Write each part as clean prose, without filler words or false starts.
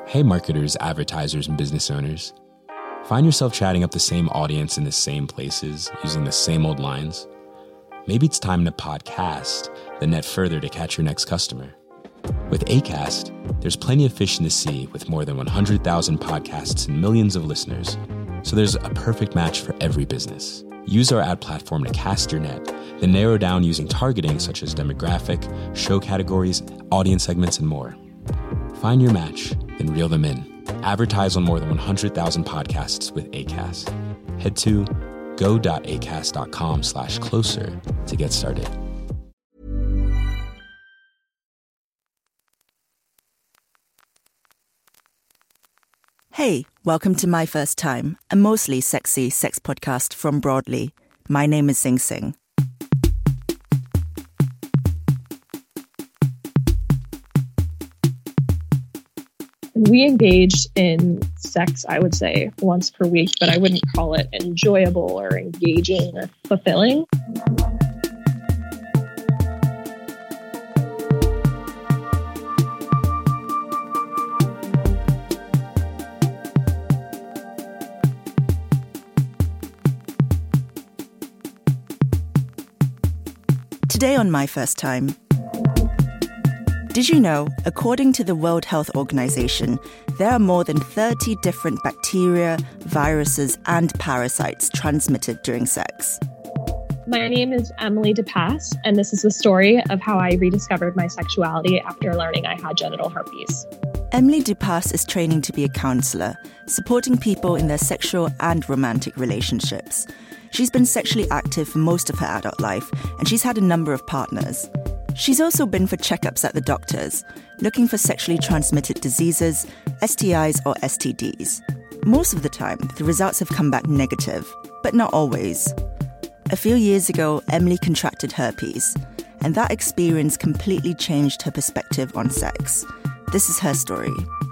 Hey marketers, advertisers, and business owners. Find yourself chatting up the same audience in the same places, using the same old lines? Maybe it's time to podcast the net further to catch your next customer. With Acast, there's plenty of fish in the sea with more than 100,000 podcasts and millions of listeners. So there's a perfect match for every business. Use our ad platform to cast your net, then narrow down using targeting such as demographic, show categories, audience segments, and more. Find your match, then reel them in. Advertise on more than 100,000 podcasts with Acast. Head to go.acast.com/closer to get started. Hey, welcome to My First Time, a mostly sexy sex podcast from Broadly. My name is Sing Sing. We engaged in sex, I would say, once per week, but I wouldn't call it enjoyable or engaging or fulfilling. Today on My First Time, did you know, according to the World Health Organization, there are more than 30 different bacteria, viruses, and parasites transmitted during sex? My name is Emily DePass, and this is the story of how I rediscovered my sexuality after learning I had genital herpes. Emily DePass is training to be a counselor, supporting people in their sexual and romantic relationships. She's been sexually active for most of her adult life, and she's had a number of partners. She's also been for checkups at the doctors, looking for sexually transmitted diseases, STIs or STDs. Most of the time, the results have come back negative, but not always. A few years ago, Emily contracted herpes, and that experience completely changed her perspective on sex. This is her story.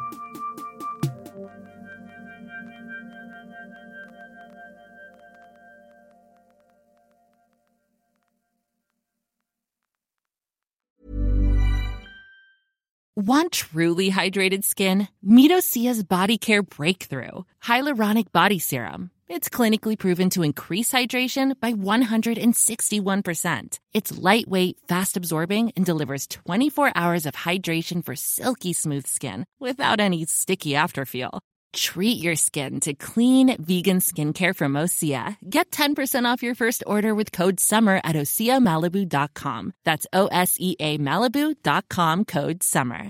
Want truly hydrated skin? Meet Osea's Body Care Breakthrough Hyaluronic Body Serum. It's clinically proven to increase hydration by 161%. It's lightweight, fast-absorbing, and delivers 24 hours of hydration for silky smooth skin without any sticky afterfeel. Treat your skin to clean, vegan skincare from Osea. Get 10% off your first order with code SUMMER at OseaMalibu.com. That's OSEA Malibu.com, code SUMMER.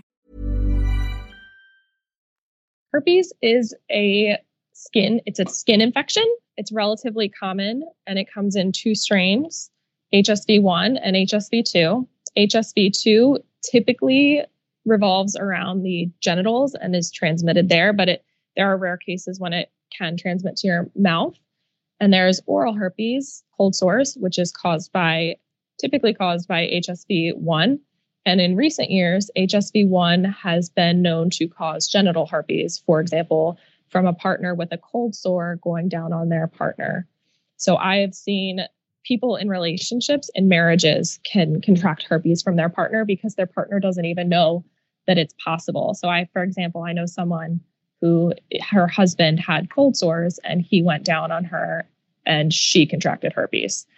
Herpes is a skin infection. It's relatively common, and it comes in two strains, HSV1 and HSV2. HSV2 typically revolves around the genitals and is transmitted there, but there are rare cases when it can transmit to your mouth. And there's oral herpes, cold sores, which is typically caused by HSV1. And in recent years, HSV1 has been known to cause genital herpes, for example, from a partner with a cold sore going down on their partner. So I have seen people in relationships and marriages can contract herpes from their partner because their partner doesn't even know that it's possible. So for example, I know someone who her husband had cold sores and he went down on her and she contracted herpes.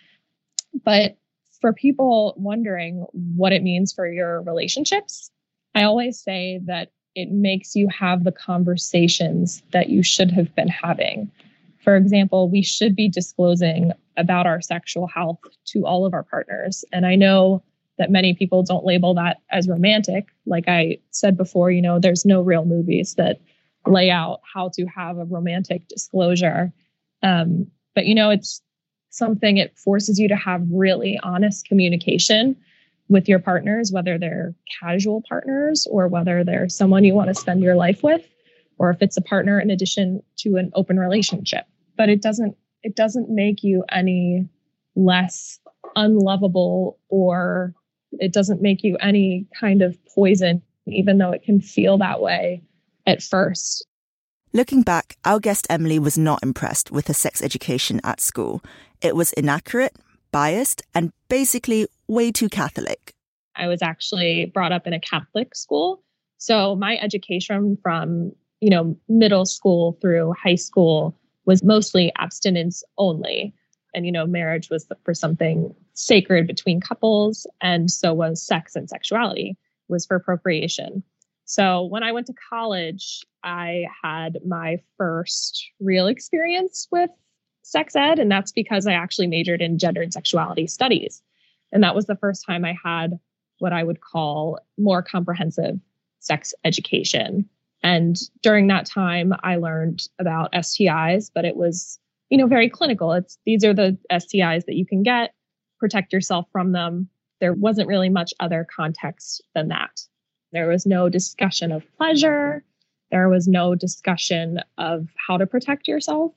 But for people wondering what it means for your relationships, I always say that it makes you have the conversations that you should have been having. For example, we should be disclosing about our sexual health to all of our partners. And I know that many people don't label that as romantic. Like I said before, there's no real movies that lay out how to have a romantic disclosure. But it's something, it forces you to have really honest communication with your partners, whether they're casual partners or whether they're someone you want to spend your life with, or if it's a partner in addition to an open relationship. But it doesn't make you any less unlovable, or it doesn't make you any kind of poison, even though it can feel that way at first. Looking back, our guest Emily was not impressed with her sex education at school. It was inaccurate, biased, and basically way too Catholic. I was actually brought up in a Catholic school, So my education from, middle school through high school was mostly abstinence only. And, marriage was for something sacred between couples. And so was sex and sexuality was for procreation. So when I went to college, I had my first real experience with sex ed. And that's because I actually majored in gender and sexuality studies. And that was the first time I had what I would call more comprehensive sex education. And during that time, I learned about STIs, but it was, very clinical. These are the STIs that you can get, protect yourself from them. There wasn't really much other context than that. There was no discussion of pleasure. There was no discussion of how to protect yourself.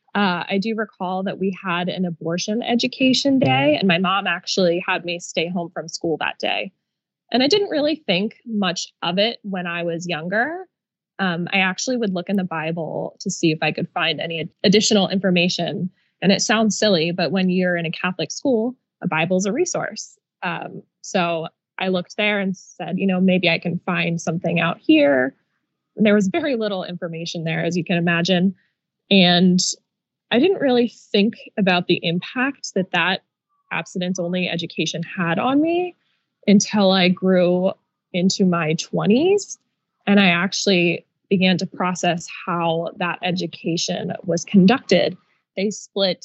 I do recall that we had an abortion education day, and my mom actually had me stay home from school that day. And I didn't really think much of it when I was younger. I actually would look in the Bible to see if I could find any additional information. And it sounds silly, but when you're in a Catholic school, a Bible's a resource. So I looked there and said, maybe I can find something out here. And there was very little information there, as you can imagine. And I didn't really think about the impact that abstinence-only education had on me until I grew into my 20s. And I actually began to process how that education was conducted. They split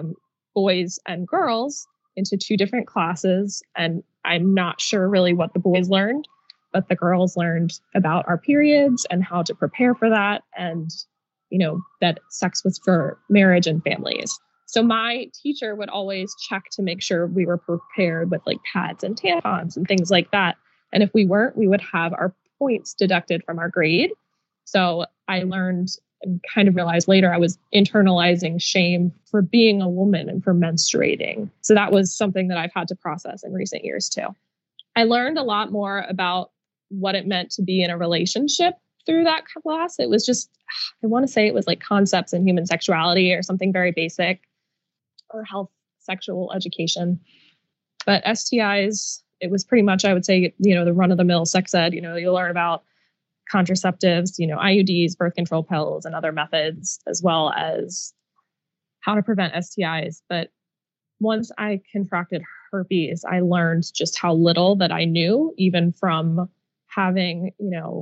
boys and girls into two different classes. And I'm not sure really what the boys learned, but the girls learned about our periods and how to prepare for that. And, that sex was for marriage and families. So my teacher would always check to make sure we were prepared with like pads and tampons and things like that. And if we weren't, we would have our points deducted from our grade. So I learned and kind of realized later I was internalizing shame for being a woman and for menstruating. So that was something that I've had to process in recent years too. I learned a lot more about what it meant to be in a relationship through that class. It was just, I want to say it was like concepts in human sexuality or something very basic, or health sexual education. But STIs, it was pretty much, I would say, the run of the mill sex ed. You'll learn about contraceptives, IUDs, birth control pills, and other methods, as well as how to prevent STIs. But once I contracted herpes, I learned just how little that I knew, even from having,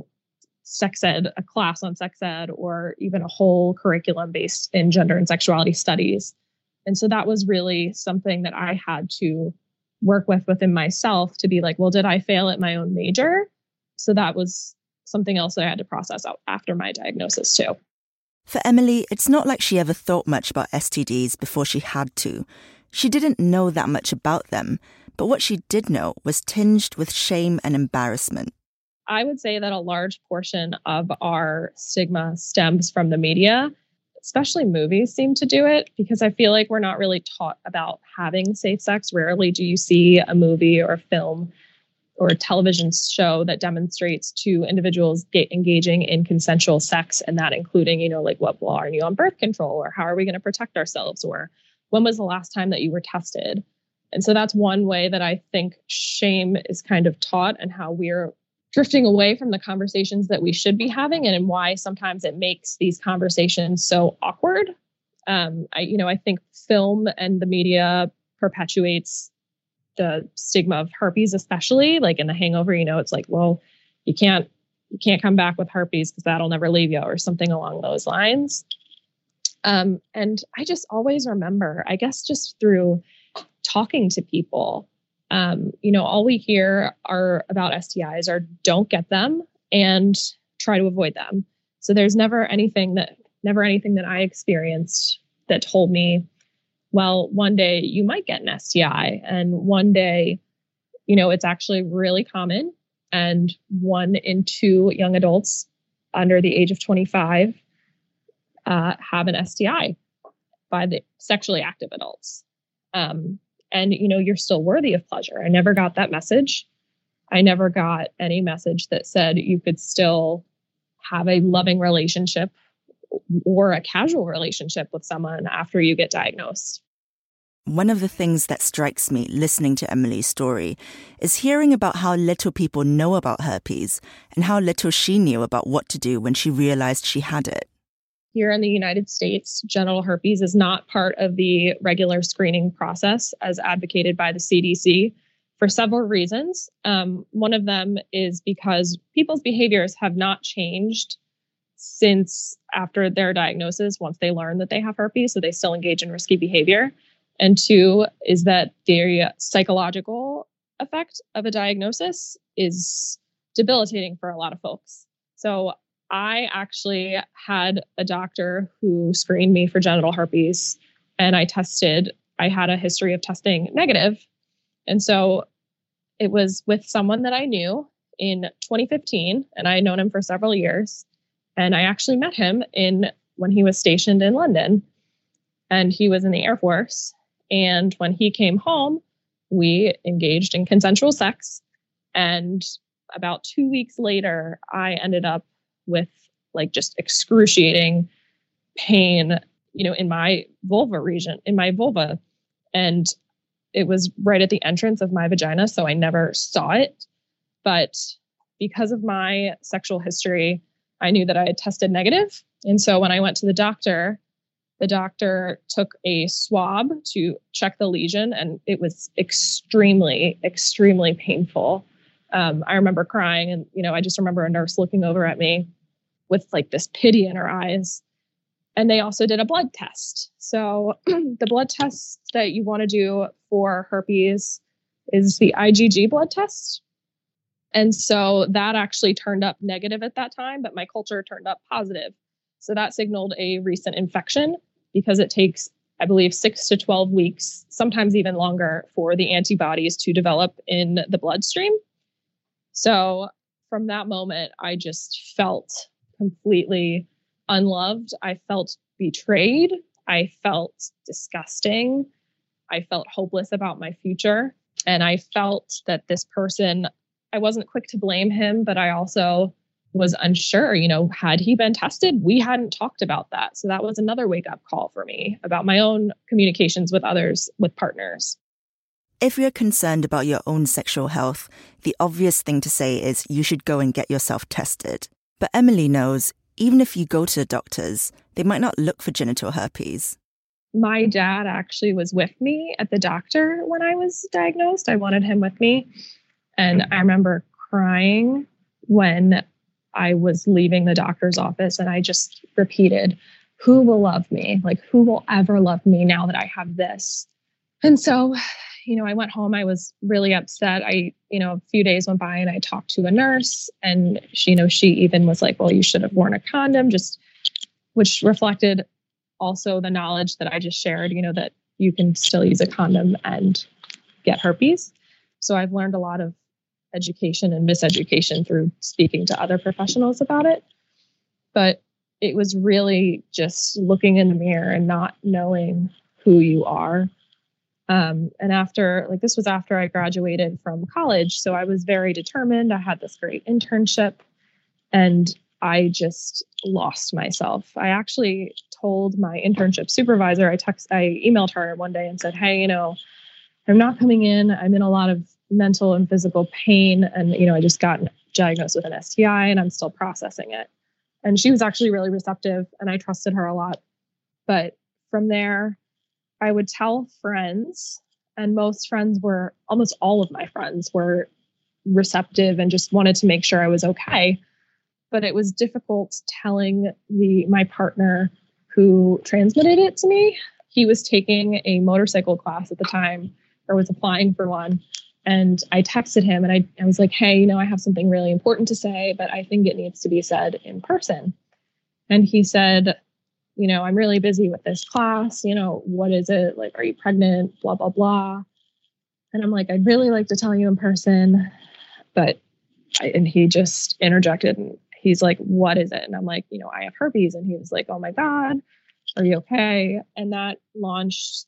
sex ed, a class on sex ed, or even a whole curriculum based in gender and sexuality studies. And so that was really something that I had to work within myself to be like, well, did I fail at my own major? So that was something else that I had to process out after my diagnosis too. For Emily, it's not like she ever thought much about STDs before she had to. She didn't know that much about them, but what she did know was tinged with shame and embarrassment. I would say that a large portion of our stigma stems from the media, especially movies seem to do it, because I feel like we're not really taught about having safe sex. Rarely do you see a movie or a film or a television show that demonstrates two individuals engaging in consensual sex, and that including, like, what are you on birth control, or how are we going to protect ourselves, or when was the last time that you were tested? And so that's one way that I think shame is kind of taught, and how we're drifting away from the conversations that we should be having, and why sometimes it makes these conversations so awkward. I think film and the media perpetuates the stigma of herpes, especially like in The Hangover. It's like, well, you can't come back with herpes because that'll never leave you, or something along those lines. And I just always remember, I guess, just through talking to people, all we hear are about STIs are don't get them and try to avoid them. So there's never anything that I experienced that told me, well, one day you might get an STI, and one day, it's actually really common. And 1 in 2 young adults under the age of 25 have an STI by the sexually active adults. And, you're still worthy of pleasure. I never got that message. I never got any message that said you could still have a loving relationship or a casual relationship with someone after you get diagnosed. One of the things that strikes me listening to Emily's story is hearing about how little people know about herpes and how little she knew about what to do when she realized she had it. Here in the United States, genital herpes is not part of the regular screening process as advocated by the CDC for several reasons. One of them is because people's behaviors have not changed since after their diagnosis, once they learn that they have herpes, so they still engage in risky behavior. And two is that the psychological effect of a diagnosis is debilitating for a lot of folks. So I actually had a doctor who screened me for genital herpes, and I had a history of testing negative. And so it was with someone that I knew in 2015, and I had known him for several years. And I actually met him when he was stationed in London, and he was in the Air Force. And when he came home, we engaged in consensual sex. And about 2 weeks later, I ended up with just excruciating pain, in my vulva region, in my vulva. And it was right at the entrance of my vagina, so I never saw it. But because of my sexual history, I knew that I had tested negative. And so when I went to the doctor took a swab to check the lesion, and it was extremely, extremely painful. I remember crying, and, I just remember a nurse looking over at me with this pity in her eyes. And they also did a blood test. So the blood test that you want to do for herpes is the IgG blood test. And so that actually turned up negative at that time, but my culture turned up positive. So that signaled a recent infection, because it takes, I believe, 6 to 12 weeks, sometimes even longer, for the antibodies to develop in the bloodstream. So from that moment, I just felt completely unloved. I felt betrayed. I felt disgusting. I felt hopeless about my future. And I felt that this person, I wasn't quick to blame him, but I also was unsure, had he been tested? We hadn't talked about that. So that was another wake-up call for me about my own communications with others, with partners. If you're concerned about your own sexual health, the obvious thing to say is you should go and get yourself tested. But Emily knows, even if you go to the doctors, they might not look for genital herpes. My dad actually was with me at the doctor when I was diagnosed. I wanted him with me. And I remember crying when I was leaving the doctor's office, and I just repeated, who will love me? Who will ever love me now that I have this? And so, I went home. I was really upset. A few days went by and I talked to a nurse, and she even was like, well, you should have worn a condom, which reflected also the knowledge that I just shared, that you can still use a condom and get herpes. So I've learned a lot of education and miseducation through speaking to other professionals about it. But it was really just looking in the mirror and not knowing who you are. And this was after I graduated from college. So I was very determined. I had this great internship, and I just lost myself. I actually told my internship supervisor, I emailed her one day and said, hey, I'm not coming in. I'm in a lot of mental and physical pain. And, I just got diagnosed with an STI and I'm still processing it. And she was actually really receptive, and I trusted her a lot. But from there, I would tell friends, and almost all of my friends were receptive and just wanted to make sure I was okay. But it was difficult telling my partner who transmitted it to me. He was taking a motorcycle class at the time, or was applying for one. And I texted him and I was like, hey, I have something really important to say, but I think it needs to be said in person. And he said, I'm really busy with this class. What is it? Are you pregnant? Blah, blah, blah. And I'm like, I'd really like to tell you in person. And he just interjected and he's like, what is it? And I'm like, I have herpes. And he was like, oh my God, are you okay? And that launched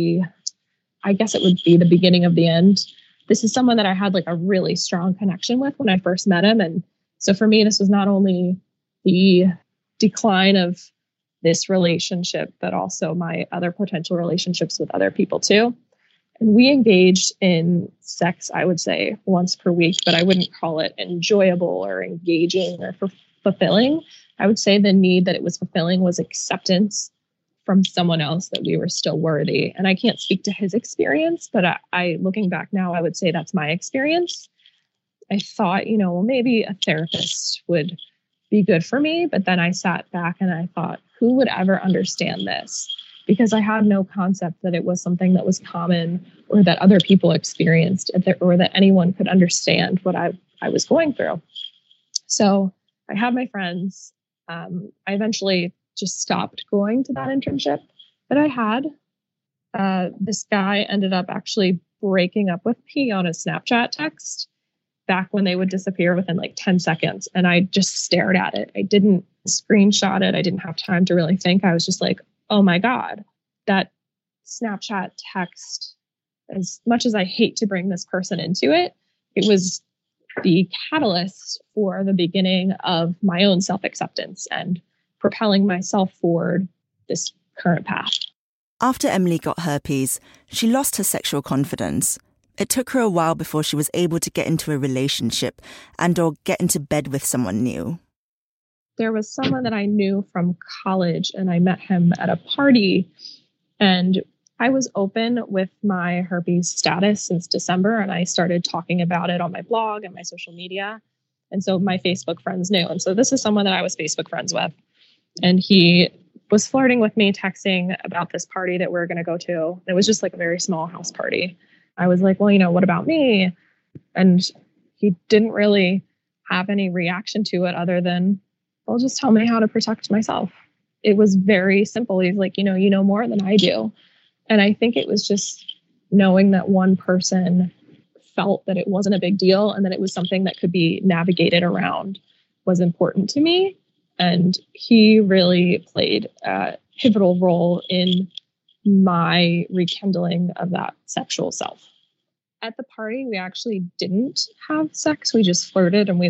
I guess it would be the beginning of the end. This is someone that I had a really strong connection with when I first met him. And so for me, this was not only the decline of, this relationship, but also my other potential relationships with other people too. And we engaged in sex, I would say, once per week, but I wouldn't call it enjoyable or engaging or fulfilling. I would say the need that it was fulfilling was acceptance from someone else that we were still worthy. And I can't speak to his experience, but I looking back now, I would say that's my experience. I thought, well, maybe a therapist would be good for me. But then I sat back and I thought, who would ever understand this? Because I had no concept that it was something that was common or that other people experienced or that anyone could understand what I was going through. So I had my friends. I eventually just stopped going to that internship that I had. This guy ended up actually breaking up with me on a Snapchat text back when they would disappear within like 10 seconds. And I just stared at it. I didn't screenshot it. I didn't have time to really think. I was just like, oh my God, that Snapchat text, as much as I hate to bring this person into it, it was the catalyst for the beginning of my own self-acceptance and propelling myself forward this current path. After Emily got herpes, she lost her sexual confidence. It took her a while before she was able to get into a relationship and/or get into bed with someone new. There was someone that I knew from college, and I met him at a party, and I was open with my herpes status since December, and I started talking about it on my blog and my social media. And so my Facebook friends knew. And so this is someone that I was Facebook friends with. And he was flirting with me, texting about this party that we're going to go to. It was just like a very small house party. I was like, well, what about me? And he didn't really have any reaction to it other than, well, just tell me how to protect myself. It was very simple. He's like, you know more than I do. And I think it was just knowing that one person felt that it wasn't a big deal and that it was something that could be navigated around was important to me. And he really played a pivotal role in my rekindling of that sexual self. At the party, we actually didn't have sex. We just flirted and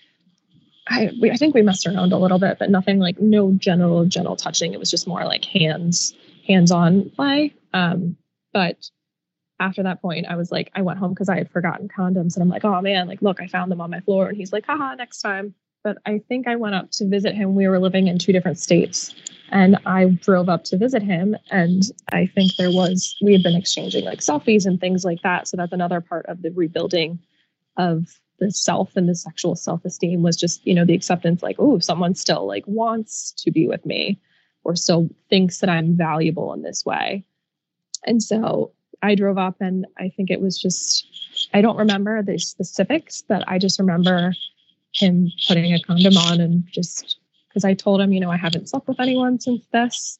I think we messed around a little bit, but nothing like no gentle touching. It was just more like hands-on play. But after that point, I was like, I went home because I had forgotten condoms, and I'm like, oh man, like, look, I found them on my floor. And he's like, haha, next time. But I think I went up to visit him. We were living in 2 different states, and I drove up to visit him. And I think we had been exchanging like selfies and things like that. So that's another part of the rebuilding of the self and the sexual self-esteem was just, the acceptance, like, oh, someone still like wants to be with me or still thinks that I'm valuable in this way. And so I drove up, and I think it was just, I don't remember the specifics, but I just remember him putting a condom on, and just because I told him, I haven't slept with anyone since this.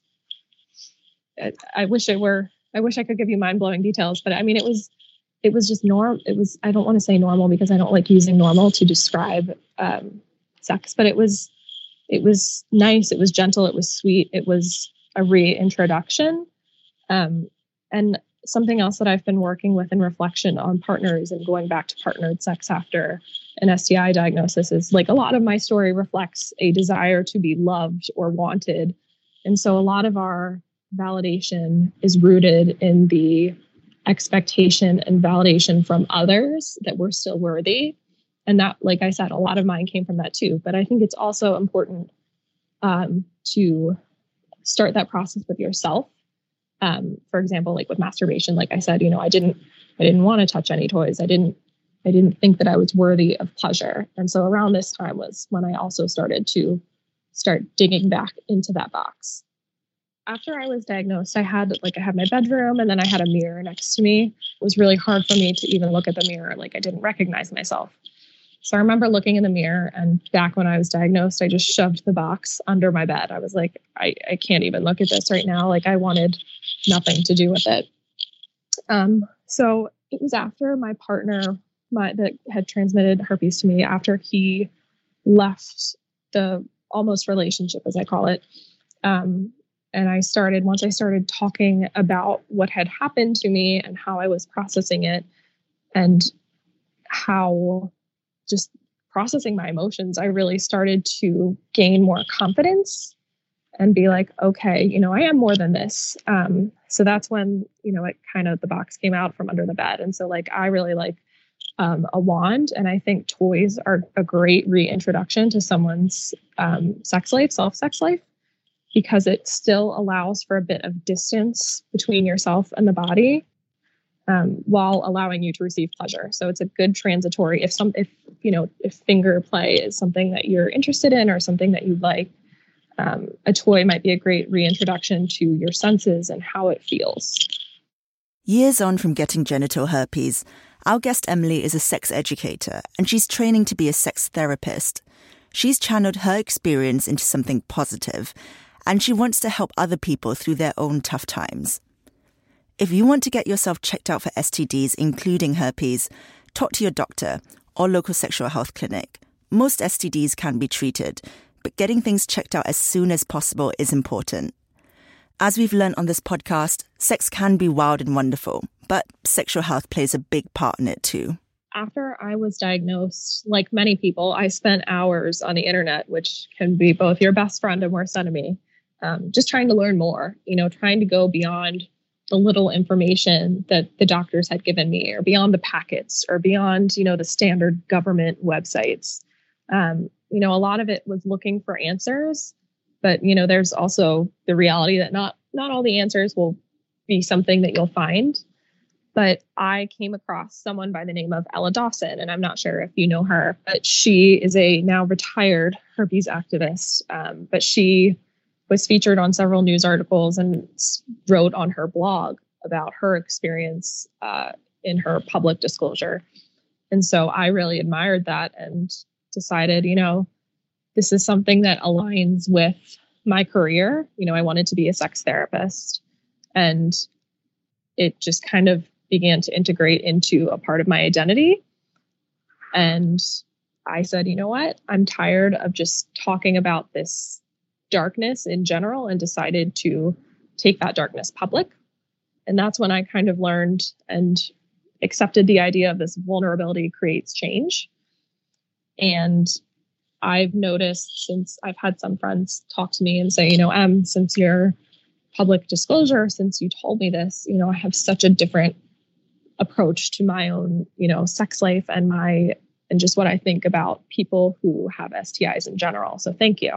I wish I could give you mind-blowing details, but I mean, it was just normal. I don't want to say normal because I don't like using normal to describe sex, but it was nice. It was gentle. It was sweet. It was a reintroduction. And something else that I've been working with in reflection on partners and going back to partnered sex after an STI diagnosis is like a lot of my story reflects a desire to be loved or wanted. And so a lot of our validation is rooted in the expectation and validation from others that we're still worthy. And that, like I said, a lot of mine came from that too. But I think it's also important to start that process with yourself. For example, like with masturbation, like I said, I didn't want to touch any toys. I didn't think that I was worthy of pleasure. And so around this time was when I also started to digging back into that box. After I was diagnosed, I had my bedroom, and then I had a mirror next to me. It was really hard for me to even look at the mirror. Like I didn't recognize myself. So I remember looking in the mirror, and back when I was diagnosed, I just shoved the box under my bed. I was like, I can't even look at this right now. Like I wanted nothing to do with it. So it was after my partner that had transmitted herpes to me, after he left the almost relationship, as I call it. And once I started talking about what had happened to me and how I was processing it and how just processing my emotions, I really started to gain more confidence and be like, okay, I am more than this. So that's when, it kind of, the box came out from under the bed. And so like, I really like a wand. And I think toys are a great reintroduction to someone's self-sex life, because it still allows for a bit of distance between yourself and the body, while allowing you to receive pleasure. So it's a good transitory, if finger play is something that you're interested in or something that you like, a toy might be a great reintroduction to your senses and how it feels. Years on from getting genital herpes, our guest Emily is a sex educator and she's training to be a sex therapist. She's channeled her experience into something positive, and she wants to help other people through their own tough times. If you want to get yourself checked out for STDs, including herpes, talk to your doctor or local sexual health clinic. Most STDs can be treated, but getting things checked out as soon as possible is important. As we've learned on this podcast, sex can be wild and wonderful, but sexual health plays a big part in it too. After I was diagnosed, like many people, I spent hours on the internet, which can be both your best friend and worst enemy, just trying to learn more, trying to go beyond the little information that the doctors had given me, or beyond the packets, or beyond, the standard government websites. A lot of it was looking for answers, but, there's also the reality that not all the answers will be something that you'll find. But I came across someone by the name of Ella Dawson, and I'm not sure if you know her, but she is a now retired herpes activist. But she was featured on several news articles and wrote on her blog about her experience in her public disclosure. And so I really admired that and decided, this is something that aligns with my career. I wanted to be a sex therapist, and it just kind of began to integrate into a part of my identity. And I said, you know what? I'm tired of just talking about this darkness in general, and decided to take that darkness public. And that's when I kind of learned and accepted the idea of this vulnerability creates change. And I've noticed, since I've had some friends talk to me and say, since your public disclosure, since you told me this, I have such a different approach to my own, sex life and just what I think about people who have STIs in general. So thank you.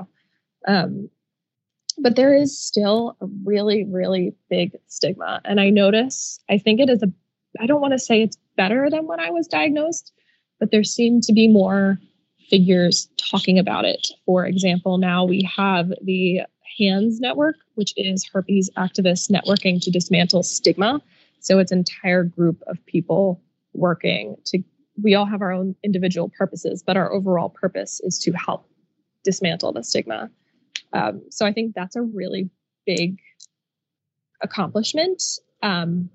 But there is still a really, really big stigma. And I think it is I don't want to say it's better than when I was diagnosed, but there seem to be more figures talking about it. For example, now we have the HANDS network, which is Herpes Activists Networking to Dismantle Stigma. So it's an entire group of people working we all have our own individual purposes, but our overall purpose is to help dismantle the stigma. So I think that's a really big accomplishment. And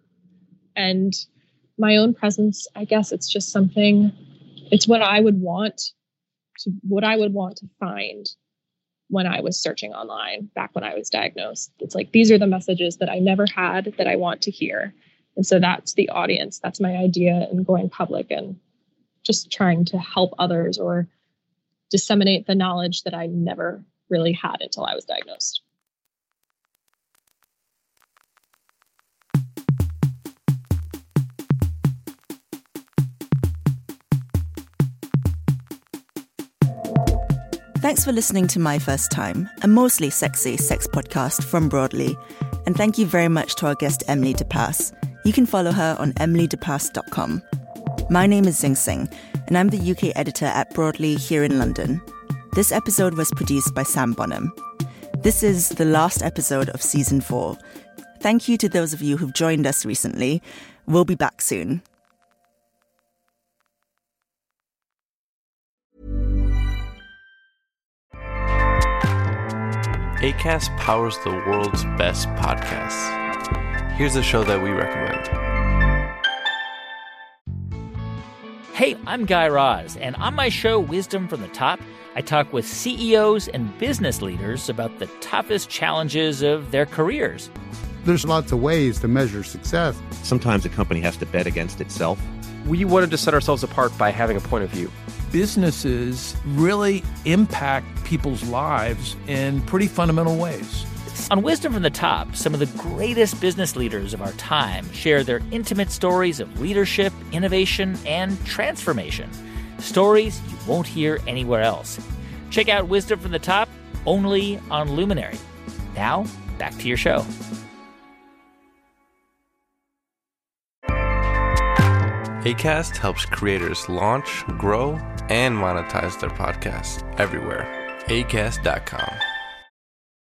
my own presence, I guess it's just it's what I would want to find when I was searching online back when I was diagnosed. It's like, these are the messages that I never had that I want to hear. And so that's the audience. That's my idea in going public and just trying to help others or disseminate the knowledge that I never really had until I was diagnosed. Thanks for listening to My First Time, a mostly sexy sex podcast from Broadly. And thank you very much to our guest, Emily DePass. You can follow her on emilydepass.com. My name is Zing Singh, and I'm the UK editor at Broadly here in London. This episode was produced by Sam Bonham. This is the last episode of Season 4. Thank you to those of you who've joined us recently. We'll be back soon. Acast powers the world's best podcasts. Here's a show that we recommend. Hey, I'm Guy Raz, and on my show, Wisdom from the Top, I talk with CEOs and business leaders about the toughest challenges of their careers. There's lots of ways to measure success. Sometimes a company has to bet against itself. We wanted to set ourselves apart by having a point of view. businesses really impact people's lives in pretty fundamental ways. On Wisdom from the Top, some of the greatest business leaders of our time share their intimate stories of leadership, innovation, and transformation. Stories you won't hear anywhere else. Check out Wisdom from the Top only on Luminary. Now, back to your show. Acast helps creators launch, grow, and monetize their podcasts everywhere. Acast.com.